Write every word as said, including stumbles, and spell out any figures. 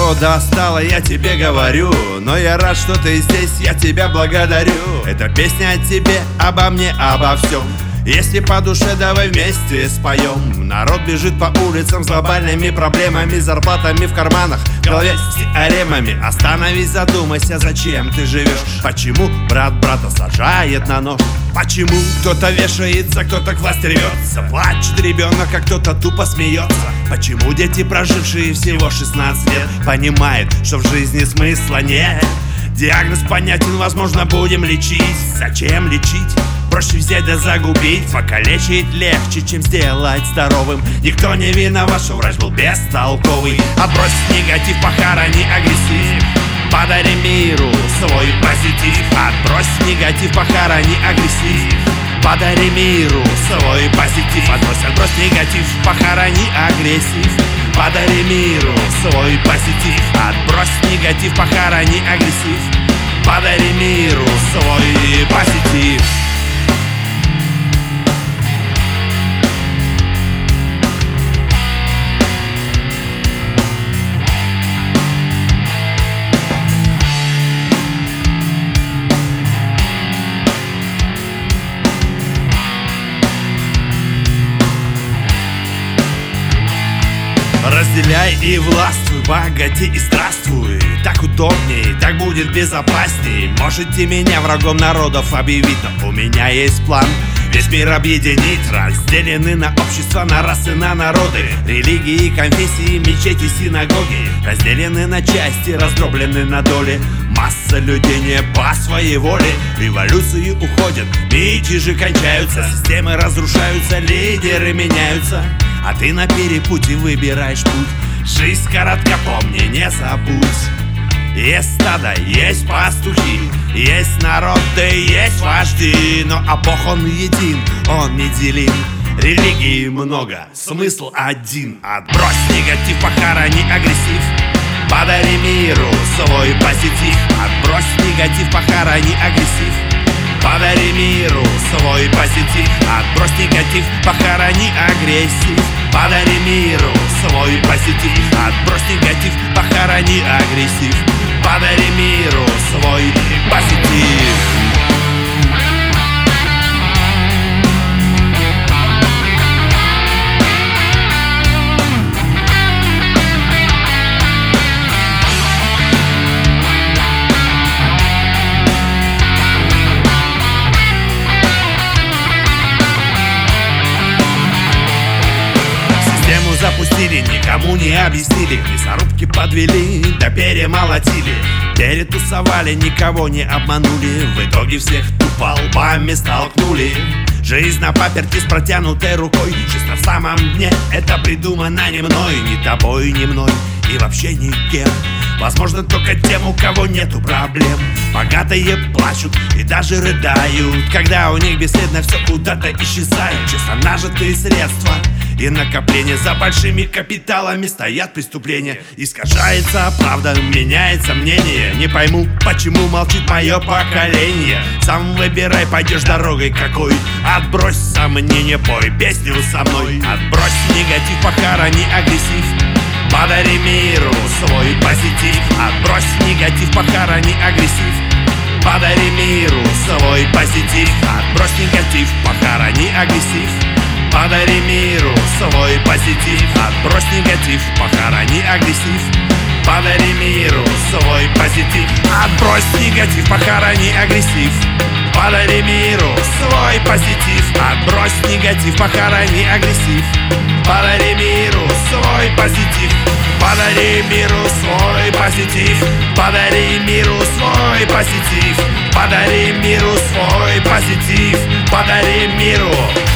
все достало, я тебе говорю. Но я рад, что ты здесь, я тебя благодарю. Эта песня о тебе, обо мне, обо всем. Если по душе, давай вместе споем. Народ бежит по улицам с глобальными проблемами, зарплатами в карманах, в голове с теоремами. Остановись, задумайся, зачем ты живешь? Почему брат брата сажает на нож? Почему кто-то вешается, кто-то к власти рвется? Плачет ребенок, а кто-то тупо смеется. Почему дети, прожившие всего шестнадцать лет, понимают, что в жизни смысла нет? Диагноз понятен, возможно, будем лечить. Зачем лечить? Проще взять да загубить. Покалечить легче, чем сделать здоровым. Никто не виноват, что врач был бестолковый. Отбрось негатив, похорони агрессив. Подари миру свой позитив. Отбрось негатив, похорони агрессив. Подари миру свой позитив. Отбрось, отбрось негатив, похорони агрессив. Подари миру свой позитив. Отбрось негатив, похорони агрессив. Подари миру свой позитив. Разделяй и властвуй, богати и здравствуй. Так удобней, так будет безопасней. Можете меня врагом народов объявить, но у меня есть план весь мир объединить. Разделены на общества, на расы, на народы, религии, конфессии, мечети, синагоги. Разделены на части, раздроблены на доли. Масса людей не по своей воле. Революции уходят, мятежи кончаются, системы разрушаются, лидеры меняются. А ты на перепуте выбираешь путь. Жизнь коротка, помни, не забудь. Есть стадо, есть пастухи, есть народы, есть вожди. Но а Бог он един, он неделим. Религии много, смысл один. Отбрось негатив, похорони агрессив. Подари миру свой позитив. Отбрось негатив, похорони агрессив. Подари миру свой позитив. Отбрось негатив, похорони агрессив. Подари миру свой позитив. Отбрось негатив, похорони агрессив. Подари миру свой позитив. Запустили, никому не объяснили. Мясорубки подвели, да перемолотили. Перетусовали, никого не обманули. В итоге всех тупо лбами столкнули. Жизнь на паперти с протянутой рукой. Жизнь на самом дне, это придумано не мной, ни тобой, ни мной и вообще никем. Возможно, только тем, у кого нету проблем. Богатые плачут и даже рыдают, когда у них бесследно все куда-то исчезает. Честно нажитые средства и накопления. За большими капиталами стоят преступления. Искажается правда, меняется мнение. Не пойму, почему молчит мое поколение. Сам выбирай, пойдешь дорогой какой. Отбрось сомнения, пой песню со мной. Отбрось негатив, похорони агрессив. Подари миру свой позитив. Отбрось негатив, похорони агрессив. Подари миру свой позитив. Отбрось негатив, похорони агрессив. Подари миру свой позитив. Отбрось негатив, похорони агрессив. Подари миру свой позитив. Отбрось негатив, похорони агрессив. Подари миру свой позитив. Отбрось негатив, похорони агрессив. Подари миру свой позитив. Подари миру свой позитив. Подари миру свой позитив. Подари миру свой позитив. Подари миру